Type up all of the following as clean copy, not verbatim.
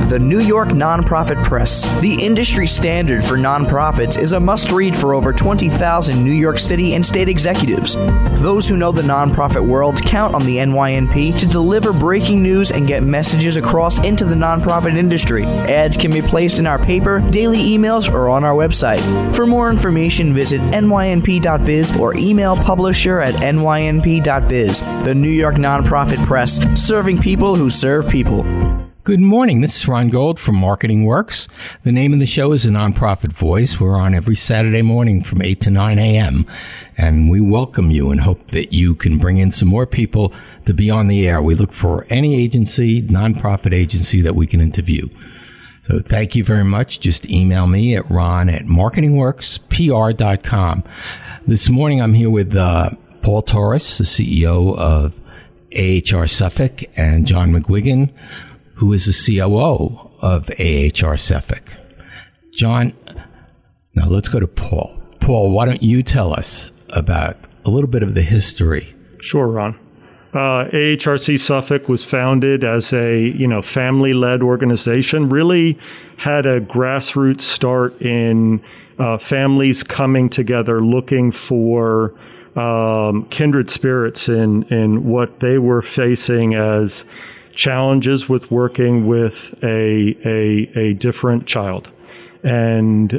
The New York Nonprofit Press. The industry standard for nonprofits is a must-read for over 20,000 New York City and state executives. Those who know the nonprofit world count on the NYNP to deliver breaking news and get messages across into the nonprofit industry. Ads can be placed in our paper, daily emails, or on our website. For more information, visit nynp.biz or email publisher at nynp.biz. The New York Nonprofit Press, serving people who serve people. Good morning. This is Ron Gold from Marketing Works. The name of the show is The Nonprofit Voice. We're on every Saturday morning from 8 to 9 a.m. And we welcome you and hope that you can bring in some more people to be on the air. We look for any agency, nonprofit agency that we can interview. So thank you very much. Just email me at ron@marketingworkspr.com. This morning I'm here with Paul Torres, the CEO of AHR Suffolk, and John McGuigan, who is the COO of AHR Suffolk. John, now let's go to Paul. Paul, why don't you tell us about a little bit of the history? Sure, Ron. AHRC Suffolk was founded as a family-led organization. Really had a grassroots start in families coming together, looking for kindred spirits in what they were facing as challenges with working with a different child, and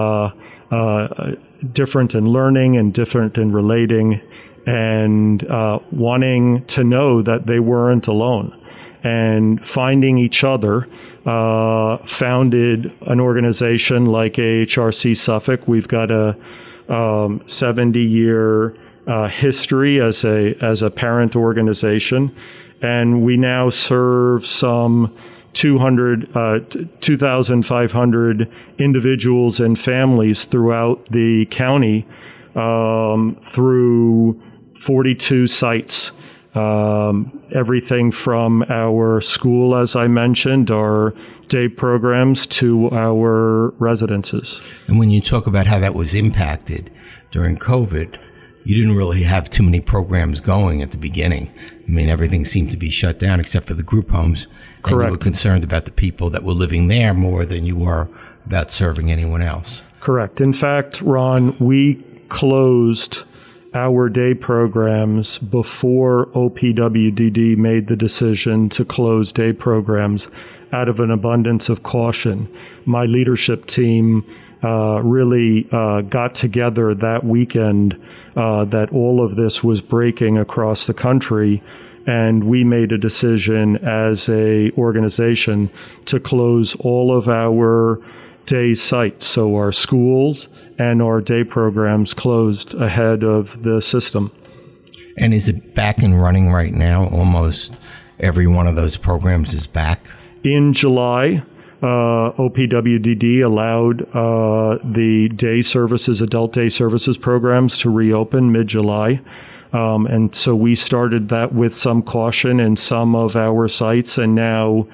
different in learning and different in relating, and wanting to know that they weren't alone, and finding each other, founded an organization like AHRC Suffolk. We've got a 70-year history as a parent organization. And we now serve some 2,500 individuals and families throughout the county through 42 sites. Everything from our school, as I mentioned, our day programs, to our residences. And when you talk about how that was impacted during COVID, you didn't really have too many programs going at the beginning. I mean, everything seemed to be shut down except for the group homes. Correct. And you were concerned about the people that were living there more than you were about serving anyone else. Correct. In fact, Ron, we closed our day programs before OPWDD made the decision to close day programs out of an abundance of caution. My leadership team really got together that weekend that all of this was breaking across the country, and we made a decision as a organization to close all of our day sites. So our schools and our day programs closed ahead of the system. And is it back and running right now? Almost every one of those programs is back? In July, OPWDD allowed the day services, adult day services programs to reopen mid-July. And so we started that with some caution in some of our sites, and now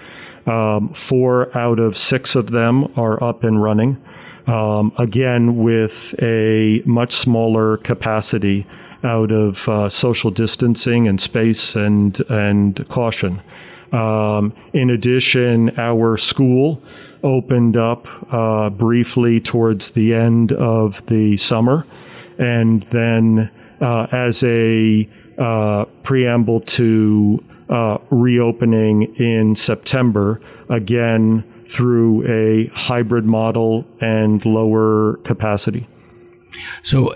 4 out of 6 of them are up and running, again with a much smaller capacity out of social distancing and space and caution. In addition, our school opened up briefly towards the end of the summer, and then as a preamble to reopening in September, again through a hybrid model and lower capacity. So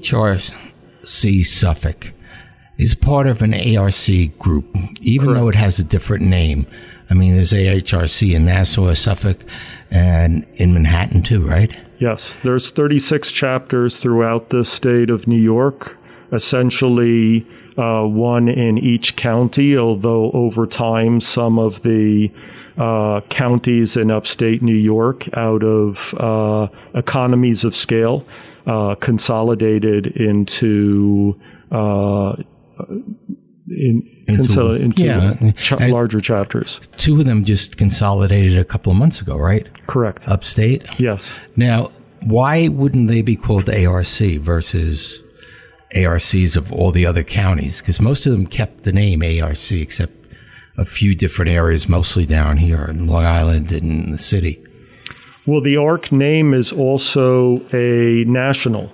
AHRC Suffolk is part of an ARC group, even Correct. Though it has a different name. I mean, there's AHRC in Nassau, Suffolk, and in Manhattan too, right? Yes, there's 36 chapters throughout the state of New York, essentially one in each county, although over time some of the counties in upstate New York, out of economies of scale, consolidated into larger chapters. 2 of them just consolidated a couple of months ago, right? Correct. Upstate? Yes. Now, why wouldn't they be called ARC versus ARCs of all the other counties? Because most of them kept the name ARC, except a few different areas, mostly down here in Long Island and in the city. Well, the ARC name is also a national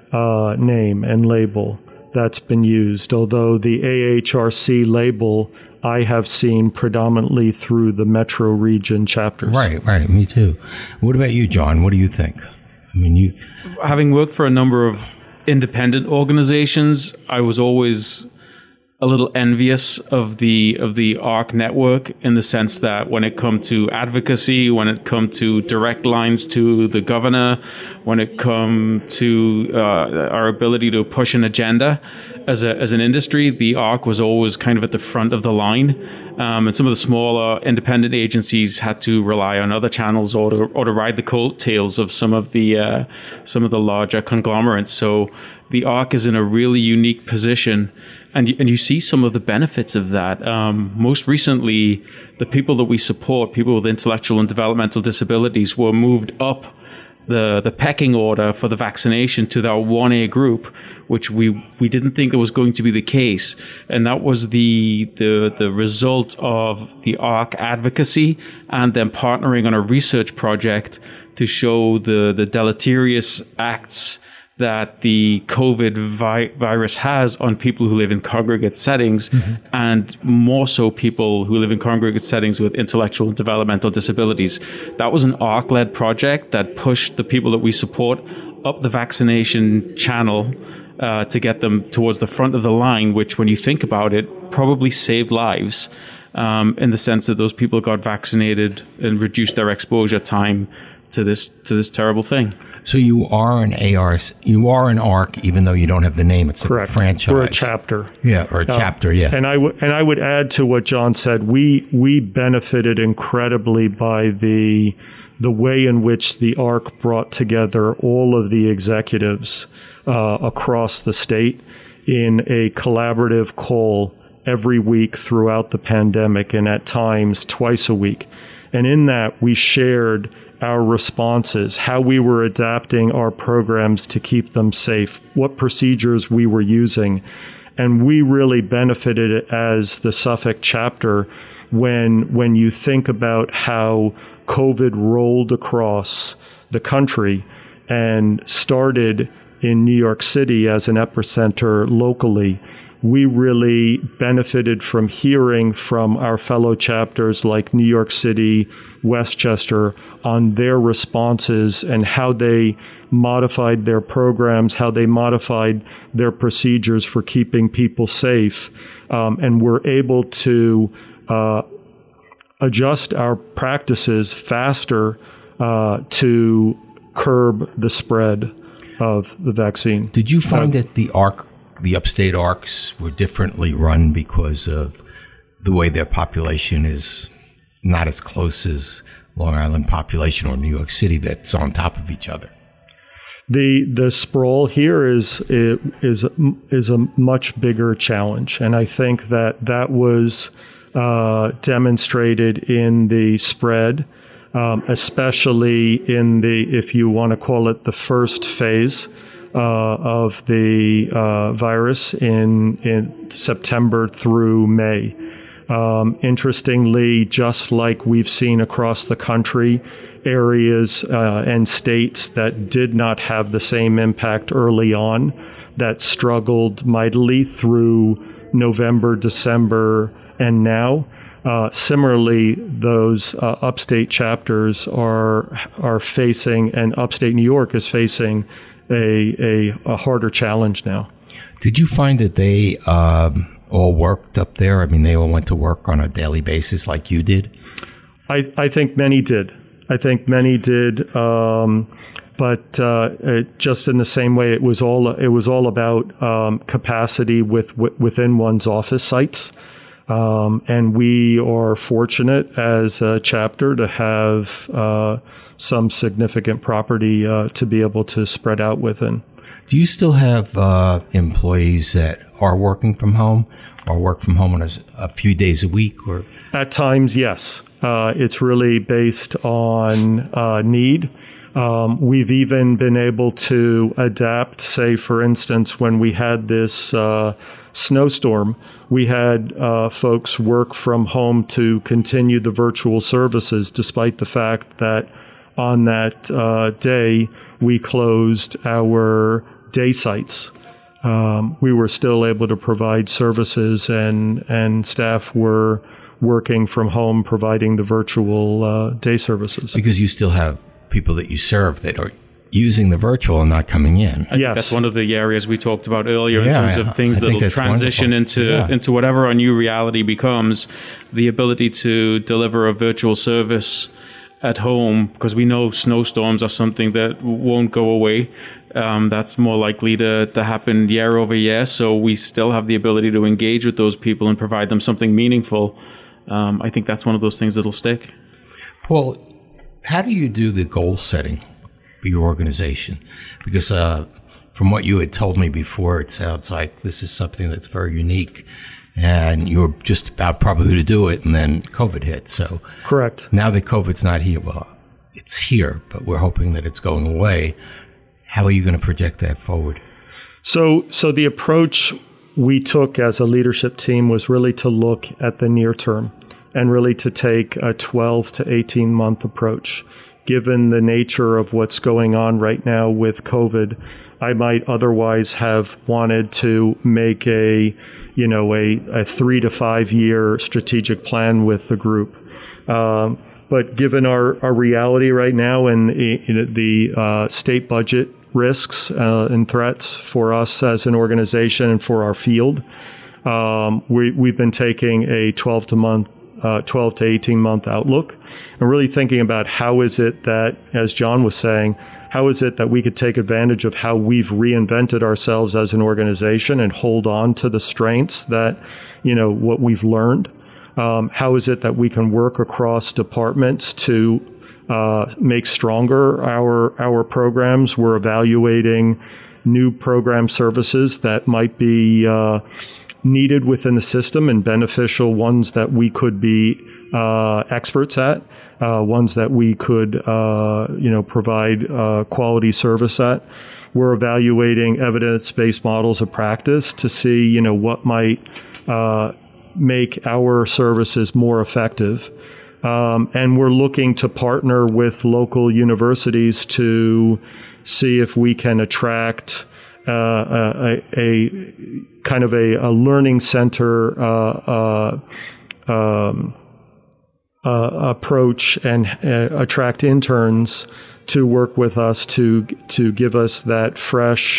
name and label that's been used, although the AHRC label I have seen predominantly through the metro region chapters. Right, me too. What about you, John? What do you think? I mean, you... Having worked for a number of independent organizations, I was always a little envious of the ARC network, in the sense that when it come to advocacy, when it come to direct lines to the governor, when it come to our ability to push an agenda as an industry, the ARC was always kind of at the front of the line. And some of the smaller independent agencies had to rely on other channels or to ride the coattails of some of the larger conglomerates. So the ARC is in a really unique position. And you see some of the benefits of that. Most recently, the people that we support, people with intellectual and developmental disabilities, were moved up the pecking order for the vaccination to that 1A group, which we didn't think it was going to be the case. And that was the result of the ARC advocacy and then partnering on a research project to show the deleterious acts that the COVID virus has on people who live in congregate settings, and more so people who live in congregate settings with intellectual and developmental disabilities. That was an ARC-led project that pushed the people that we support up the vaccination channel to get them towards the front of the line, which, when you think about it, probably saved lives in the sense that those people got vaccinated and reduced their exposure time to this terrible thing. So you are an ARC, even though you don't have the name. It's correct. A franchise. We're a chapter. Yeah, or a chapter. Yeah. And I would add to what John said. We benefited incredibly by the way in which the ARC brought together all of the executives across the state in a collaborative call every week throughout the pandemic, and at times twice a week. And in that, we shared our responses, how we were adapting our programs to keep them safe, what procedures we were using. And we really benefited as the Suffolk chapter when you think about how COVID rolled across the country and started in New York City as an epicenter locally. We really benefited from hearing from our fellow chapters like New York City, Westchester, on their responses and how they modified their programs, how they modified their procedures for keeping people safe, and were able to adjust our practices faster to curb the spread of the vaccine. Did you find that the upstate ARCs were differently run because of the way their population is not as close as Long Island population or New York City that's on top of each other? The sprawl here is a much bigger challenge, and I think that was demonstrated in the spread, especially in if you want to call it the first phase of the virus in September through May. Interestingly, just like we've seen across the country, areas and states that did not have the same impact early on, that struggled mightily through November, December, and now. Similarly, those upstate chapters are facing, and upstate New York is facing a harder challenge now. Did you find that they all worked up there? I mean, they all went to work on a daily basis like you did? I think many did. But just in the same way, it was all about capacity within one's office sites. And we are fortunate as a chapter to have some significant property to be able to spread out within. Do you still have employees that are working from home or work from home on a few days a week? Or at times, yes. It's really based on need. We've even been able to adapt, say, for instance, when we had this snowstorm, we had folks work from home to continue the virtual services, despite the fact that on that day we closed our day sites. We were still able to provide services, and staff were working from home providing the virtual day services. Because you still have people that you serve that are using the virtual and not coming in. Yes. That's one of the areas we talked about earlier in terms of things that will transition into whatever our new reality becomes. The ability to deliver a virtual service at home, because we know snowstorms are something that won't go away. That's more likely to happen year over year. So we still have the ability to engage with those people and provide them something meaningful. I think that's one of those things that'll stick. Paul, how do you do the goal setting for your organization? Because from what you had told me before, it sounds like this is something that's very unique, and you were just about probably to do it, and then COVID hit. So correct. Now that COVID's not here, well, it's here, but we're hoping that it's going away. How are you going to project that forward? So the approach we took as a leadership team was really to look at the near term and really to take a 12 to 18 month approach. Given the nature of what's going on right now with COVID, I might otherwise have wanted to make a 3 to 5 year strategic plan with the group. But given our reality right now and the state budget risks and threats for us as an organization and for our field, we've been taking a 12 to 18 month outlook and really thinking about how is it that, as John was saying, how is it that we could take advantage of how we've reinvented ourselves as an organization and hold on to the strengths that, what we've learned. How is it that we can work across departments to make stronger our programs? We're evaluating new program services that might be needed within the system and beneficial, ones that we could be experts at, ones that we could provide quality service at. We're evaluating evidence-based models of practice to see what might make our services more effective. And we're looking to partner with local universities to see if we can attract a kind of a learning center approach and attract interns to work with us to give us that fresh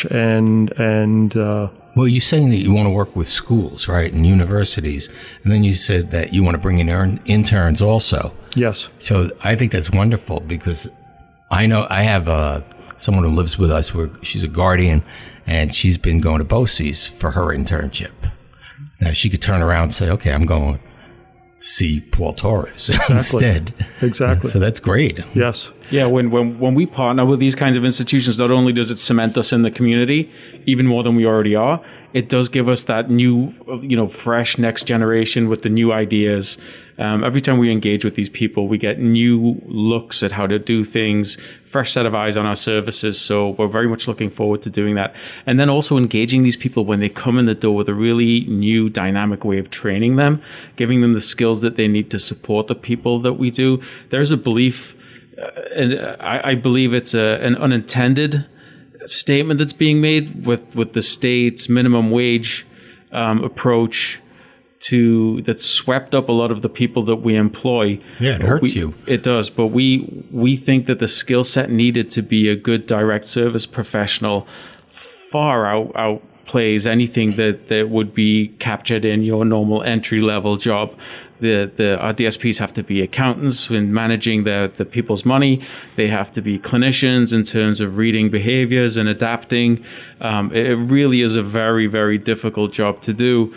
and well, you're saying that you want to work with schools, right, and universities, and then you said that you want to bring in interns also. Yes. So I think that's wonderful, because I know I have someone who lives with us where she's a guardian, and she's been going to BOCES for her internship. Now, she could turn around and say, okay, I'm going to see Paul Torres instead. Exactly. So that's great. Yes. Yeah, when we partner with these kinds of institutions, not only does it cement us in the community even more than we already are, it does give us that new, fresh next generation with the new ideas. Every time we engage with these people, we get new looks at how to do things, fresh set of eyes on our services. So we're very much looking forward to doing that. And then also engaging these people when they come in the door with a really new dynamic way of training them, giving them the skills that they need to support the people that we do. There's a belief, and I believe it's an unintended statement that's being made with the state's minimum wage approach that swept up a lot of the people that we employ. Yeah, it hurts you. It does, but we think that the skill set needed to be a good direct service professional far outplays anything that would be captured in your normal entry level job. Our DSPs have to be accountants in managing the people's money. They have to be clinicians in terms of reading behaviors and adapting. It really is a very, very difficult job to do.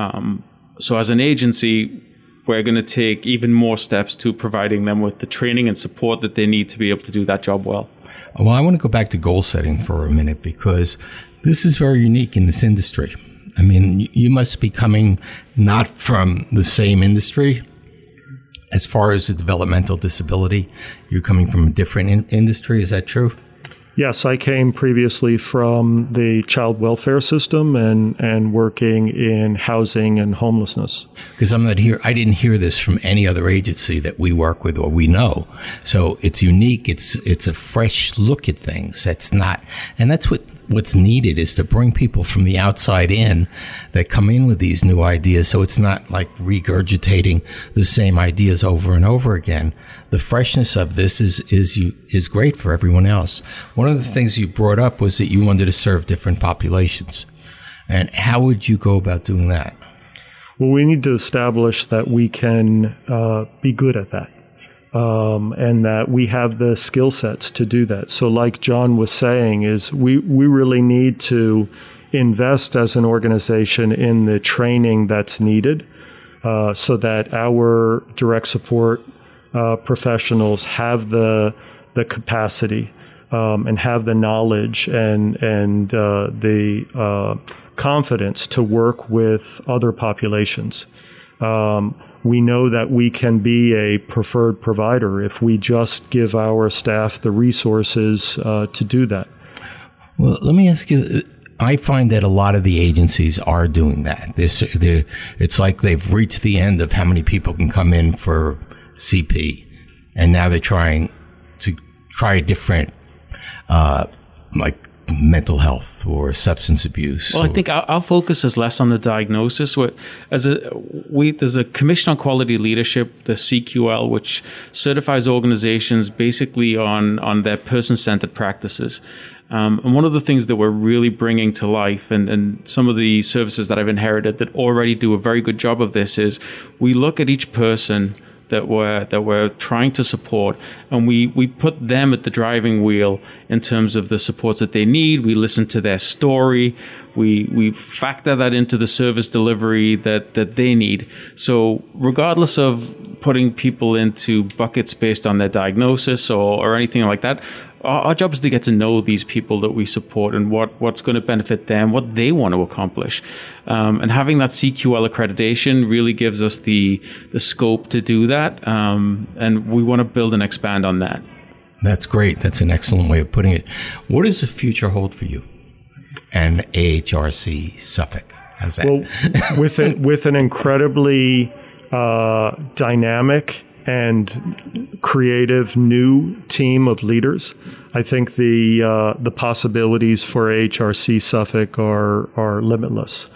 So as an agency, we're going to take even more steps to providing them with the training and support that they need to be able to do that job well. Well, I want to go back to goal setting for a minute, because this is very unique in this industry. I mean, you must be coming not from the same industry as far as the developmental disability. You're coming from a different industry. Is that true? Yes, I came previously from the child welfare system and working in housing and homelessness. Because I'm not here, I didn't hear this from any other agency that we work with or we know. So it's unique. It's a fresh look at things. That's what's needed, is to bring people from the outside in that come in with these new ideas. So it's not like regurgitating the same ideas over and over again. The freshness of this is great for everyone else. One of the things you brought up was that you wanted to serve different populations. And how would you go about doing that? Well, we need to establish that we can be good at that, and that we have the skill sets to do that. So like John was saying, is we really need to invest as an organization in the training that's needed, so that our direct support professionals have the capacity and have the knowledge and the confidence to work with other populations. We know that we can be a preferred provider if we just give our staff the resources to do that. Well, let me ask you, I find that a lot of the agencies are doing that. It's like they've reached the end of how many people can come in for CP, and now they're trying a different, like mental health or substance abuse. Well, I think our focus is less on the diagnosis. There's a Commission on Quality Leadership, the CQL, which certifies organizations basically on their person-centered practices. And one of the things that we're really bringing to life, and some of the services that I've inherited that already do a very good job of this, is we look at each person that we're trying to support, and we put them at the driving wheel in terms of the supports that they need. We listen to their story. We factor that into the service delivery that they need. So regardless of putting people into buckets based on their diagnosis or anything like that, our job is to get to know these people that we support and what's going to benefit them, what they want to accomplish. And having that CQL accreditation really gives us the scope to do that. And we want to build and expand on that. That's great. That's an excellent way of putting it. What does the future hold for you and AHRC Suffolk? How's that? Well, with an incredibly dynamic and creative new team of leaders, I think the possibilities for AHRC Suffolk are limitless.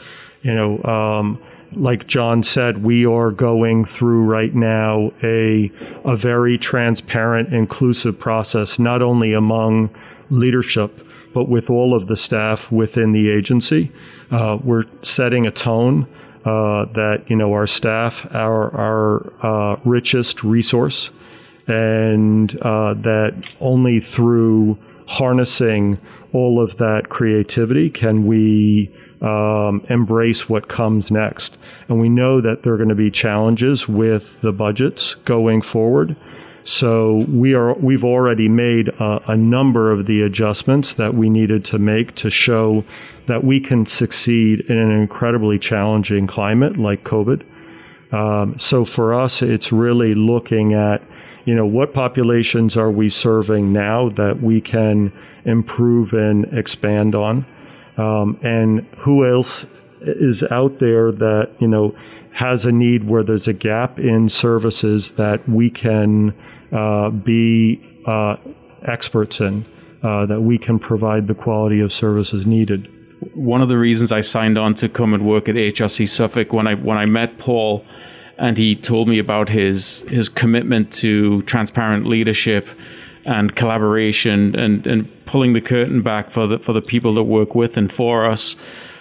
Like John said, we are going through right now a very transparent, inclusive process, not only among leadership, but with all of the staff within the agency. We're setting a tone that, our staff, our richest resource, and that only through harnessing all of that creativity can we embrace what comes next. And we know that there are going to be challenges with the budgets going forward. So we've already made a number of the adjustments that we needed to make to show that we can succeed in an incredibly challenging climate like COVID. So for us, it's really looking at, what populations are we serving now that we can improve and expand on, and who else is out there that, has a need where there's a gap in services that we can be experts in, that we can provide the quality of services needed. One of the reasons I signed on to come and work at HRC Suffolk, when I met Paul and he told me about his commitment to transparent leadership and collaboration and pulling the curtain back for the people that work with and for us,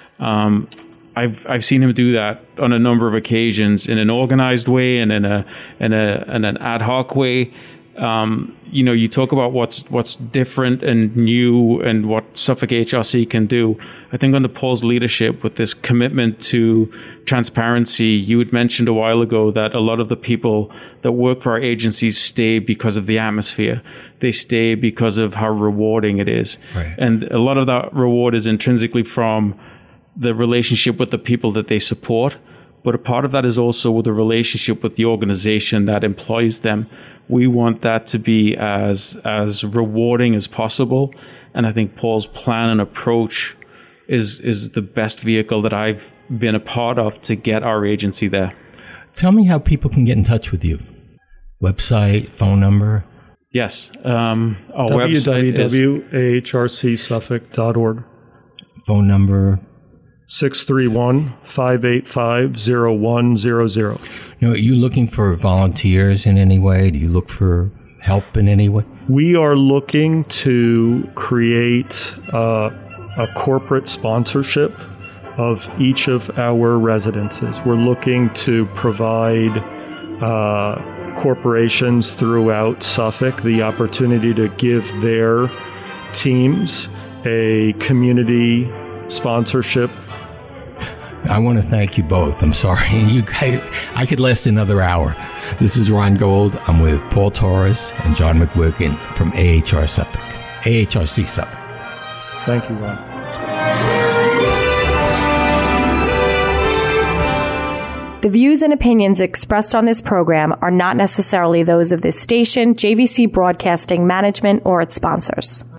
I've seen him do that on a number of occasions in an organized way and in an ad hoc way. You talk about what's different and new and what Suffolk HRC can do. I think under Paul's leadership with this commitment to transparency, you had mentioned a while ago that a lot of the people that work for our agencies stay because of the atmosphere. They stay because of how rewarding it is. Right. And a lot of that reward is intrinsically from the relationship with the people that they support. But a part of that is also with the relationship with the organization that employs them. We want that to be as rewarding as possible. And I think Paul's plan and approach is the best vehicle that I've been a part of to get our agency there. Tell me how people can get in touch with you. Website, phone number? Yes. Our website is www.ahrcsuffolk.org. Phone number? 631-585-0100. Are you looking for volunteers in any way? Do you look for help in any way? We are looking to create a corporate sponsorship of each of our residences. We're looking to provide corporations throughout Suffolk the opportunity to give their teams a community sponsorship. I want to thank you both. I'm sorry. I could last another hour. This is Ron Gold. I'm with Paul Torres and John McWigan from AHRC Suffolk. Thank you, Ron. The views and opinions expressed on this program are not necessarily those of this station, JVC Broadcasting Management, or its sponsors.